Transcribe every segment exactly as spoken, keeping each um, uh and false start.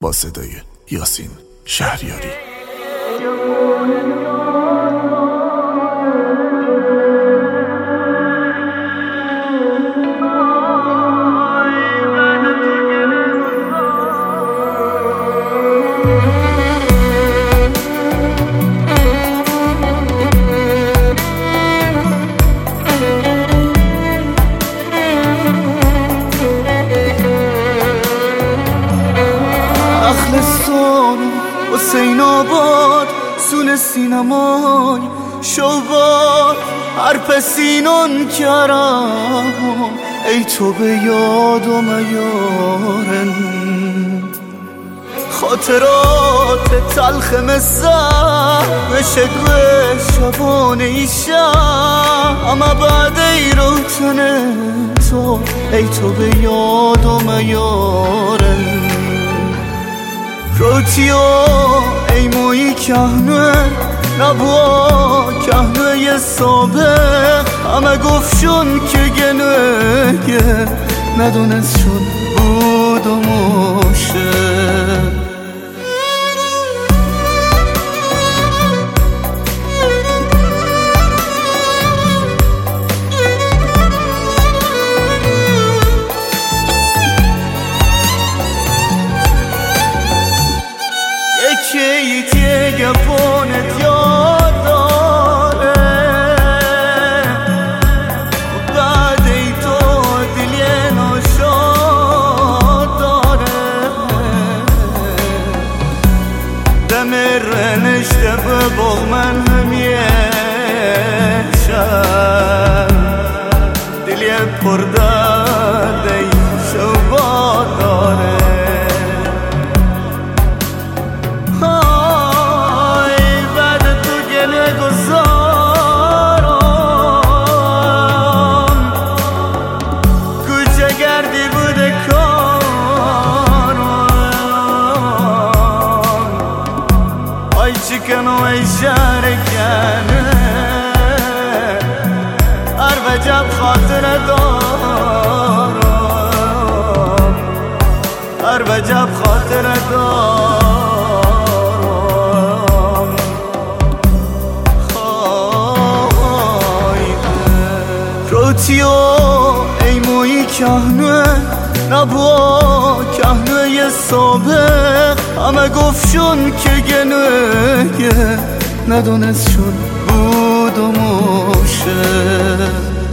با صدای یاسین شهریاری. حسین آباد سون سینمای شوبار هر پسینون کرم ای تو به یادم یارن خاطرات تلخ مثل شگوه شبانه ایشم اما بعد ای روتن تو ای تو به یادم یارن روتیو ای موی کهنه نبوا کهنه ی سابق همه گفشون که گنه ندونست شون بود و ماشه یکی دیگه پونت یاد داره بعد ای تو دلی ناشاد داره دم رنشته به باغ من همیشم دلی پردرد ای شباد داره چیکن و ای شرکنه هر وجب خاطر دارم هر وجب خاطر دارم روتیو ای موی کهنه نبوا کهنه ی سابق همه گفشون که گنه ندونست شون بود و ماشه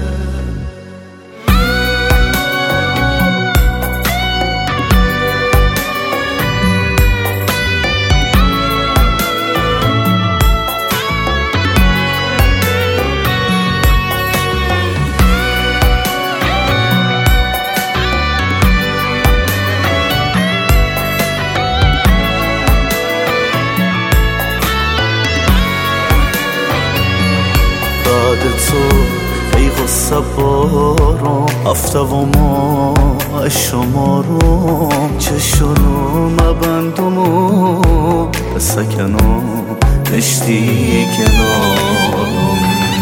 تو ای غصه بارم هفته و ماه شمارم چشونو مبندم و بسکنم نشتی کنارم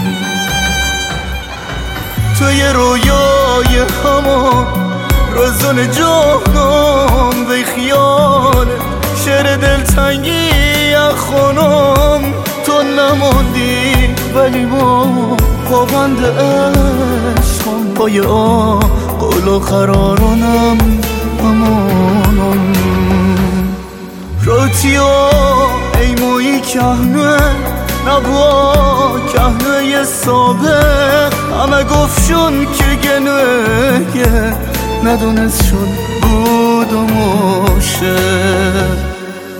توی رویای همه روزون جانم به خیال شعر دلتنگی خونم تو نموندی ولی ما پابند عشقم پای آ قول و قرارانم امانم روتیو ای موی کهنه نبوا کهنه ی سابق همه گفشون که گنه ندونست شون بود و ماشه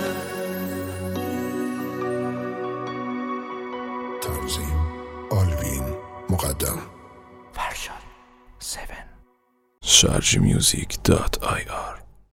تنظیم آلوین مقدم فرشاد هفت شارژ میوزیک دات آی آر